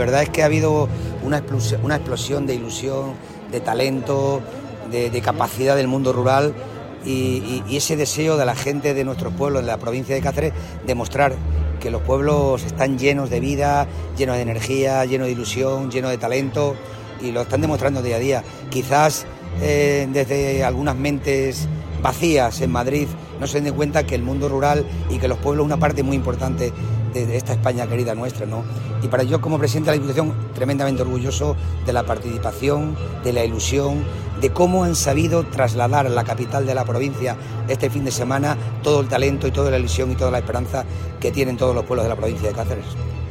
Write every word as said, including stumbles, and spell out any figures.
La verdad es que ha habido una explosión, una explosión de ilusión, de talento, de, de capacidad del mundo rural y, y, y ese deseo de la gente de nuestros pueblos, de la provincia de Cáceres, de mostrar que los pueblos están llenos de vida, llenos de energía, llenos de ilusión, llenos de talento y lo están demostrando día a día. Quizás eh, desde algunas mentes vacías en Madrid no se den cuenta que el mundo rural y que los pueblos es una parte muy importante de esta España querida nuestra, ¿no? Y para yo, como presidente de la Diputación, tremendamente orgulloso de la participación, de la ilusión, de cómo han sabido trasladar a la capital de la provincia este fin de semana todo el talento y toda la ilusión y toda la esperanza que tienen todos los pueblos de la provincia de Cáceres.